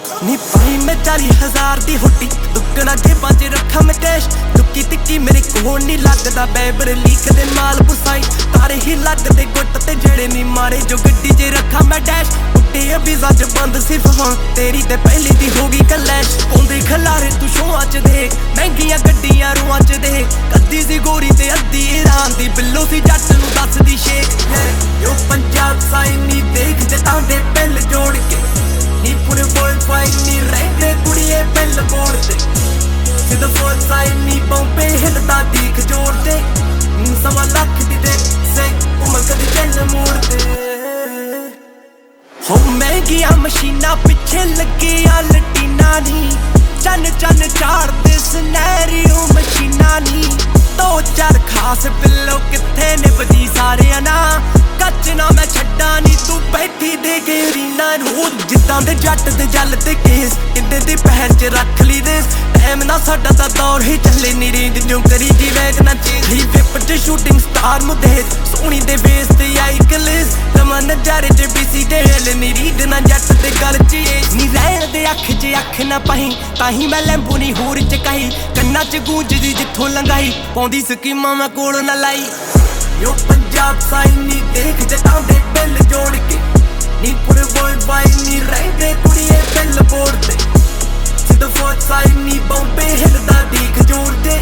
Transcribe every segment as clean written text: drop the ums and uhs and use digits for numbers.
नी पाई मैं 40,000 दी हुट्टी दुगना जेबां च रखा मैं कैश लुक्की तिक्की मेरे कोल नहीं लगदा बैबर लीक दे नाल पुसाई तारे ही लगदे गुट ते जेड़े नी मारे जो गड्डी च रखा मैं डैश उट्टे वीज़ा च बंद सिर्फ हां तेरी ते पहली दी होगी कलैश ओंदे खलारे तू शोआं च दे महंगियां गड्डियां रोआं च दे कद्दी सी गोरी ते अद्धी ईरान दी बिल्लो सी जट नूं दसदी शेख यो पंजाब साई नी देख ते तांदे पिल जोड़ के नी पूरे वर्ल्ड वाइड नी रहंदे कुड़िए पिल बोलदे सिद्ध फौज साई नी बॉम्बे हिलदा दीख जोड़दे सवा लख दी दे से उमर कदी चल मोड़दे हो महंगियां मशीनां पिछे लगे आ लटीना नी चन चन चाड़दे सिनेरियो मशीनां नी दो चार खास बिल्लो किथे निभदी सारे ना कच ना मैं छड्डा नी तू बैठी दे गेरीना नू जिद्दां दे जट ते जल ते केस इंदे दी पहर च रख ली दे टाइम ना साडा दा दौर ही चले नी रेंज जो करी जी वैग ना चेज ही विप च शूटिंग स्टार मुदेज सोनी दे वेस ते आई कलिस तमा नजारे च बीसी दे हेल नी रीड ना जट ते गल च नी रहन दे अख च अख ना पाही ताही मैं लैंबू नी होर च कही कन्ना च गूंजदी जिथों लंघाई पौंदी स्कीमां मैं कोल ना लाई यो पंजाब साई नी देख जटां दे बिल जोड़ के नी पूरे वर्ल्ड वाइड नी रहंदे कुड़िए पिल बोलदे सिद्ध फौज साई नी बॉम्बे हिलदा दीख जोड़दे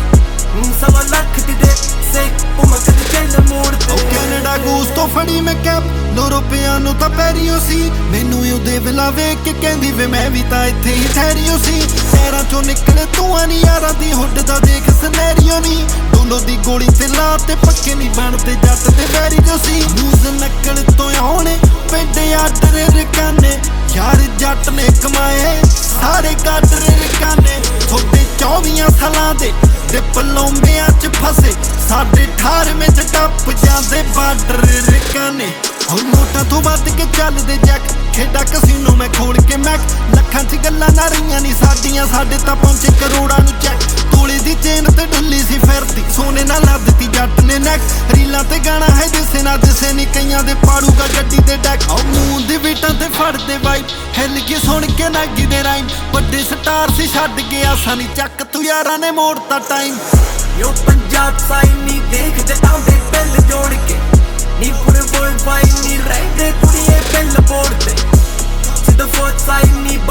सवा लख दी दे से उमर कदी चल मोड़दे कनाडा गूस तो फड़ी मैं कैब यूरोपियां नूं तां पैरियो सी मैनू ਉਹਦੇ ਵਿਲਾ ਵੇਖ ਕੇ ਕਹਿੰਦੀ ਵੇ ਮੈਂ ਵੀ ਤਾਂ ਇੱਥੇ ਹੀ ਠਹਿਰਿਓ ਸੀ ਸ਼ਹਿਰਾਂ ਚੋਂ ਨਿਕਲੇ ਤੂੰ ਨੀ ਯਾਰਾਂ ਦੀ ਹੁੱਡ ਦਾ ਦੇਖ ਸਿਨੈਰੀਓ ਨੀ ਡੋਲੋ ਦੀ ਗੋਲੀ ਤੇ ਲਾ ਤੇ ਪੱਕੇ ਨਹੀਂ ਬਣਦੇ ਜੱਟ ਤੇ ਵੈਰੀ ਜੋ ਸੀ ਨਿਊਜ਼ ਨਕਲ ਤੋਂ ਆਉਣੇ ਪੈਂਦੇ ਆਰਡਰ ਰਕਾਨੇ ਯਾਰ ਜੱਟ ਨੇ ਕਮਾਏ ਸਾਰੇ ਗਾਡਰ ਰਕਾਨੇ ਤੁਹਾਡੇ 24 ਸਾਲਾਂ ਦੇ ਡਿਪਲੋਮਿਆਂ ਚ ਫਸੇ ਸਾਡੇ 18ਵੇਂ ਚ ਟੱਪ ਜਾਂਦੇ ਬਾਰਡਰ ਰਕਾਨੇ ਹੁਣ ਨੋਟਾਂ ਤੋਂ ਵੱਧ ਕੇ ਚੱਲਦੇ ਜੱਕ ਖੇਡਾ ਕਸੀਨੋ ਮੈਂ ਖੋਲ ਕੇ ਮੈਕ ਲੱਖਾਂ ਚ ਗੱਲਾਂ ਨਾ ਰਹੀਆਂ ਨੀ ਸਾਡੀਆਂ ਸਾਡੇ ਤਾਂ ਪਹੁੰਚੇ ਕਰੋੜਾਂ ਨੂੰ ਚੈੱਕ ਤੋਲੇ ਦੀ ਚੇਨ ਤੇ ਢੁੱਲੀ ਸੀ ਫਿਰਦੀ ਸੋਨੇ ਨਾਲ ਲੱਦਤੀ ਜੱਟ ਨੇ ਨੈਕ ਰੀਲਾਂ ਤੇ ਗਾਣਾ ਹੈ ਦਿਸੇ ਨਾ ਦਿਸੇ ਨੀ ਕਈਆਂ ਦੇ ਪਾੜੂਗਾ ਗੱਡੀ ਤੇ ਡੈਕ ਆਉ ਮੂੰਹ ਦੀ ਵੀਟਾਂ ਤੇ ਫੜਦੇ ਵਾਈਬ ਹਿੱਲ ਕੇ ਸੁਣ ਕੇ ਨਾਗੀ ਦੇ ਰਾਈਮ ਵੱਡੇ ਸਟਾਰ ਸੀ ਛੱਡ ਗਿਆ ਸਾਨੀ ਚੱਕ ਤੂੰ ਯਾਰਾਂ ਨੇ ਮੋੜਤਾ ਟਾਈਮ यो पंजाब साई नी देख जटां दे पिल जोड़ के नी पूरे वर्ल्ड वाइड नी रहंदे कुड़िए पिल बोलदे सिद्ध फौज साई नी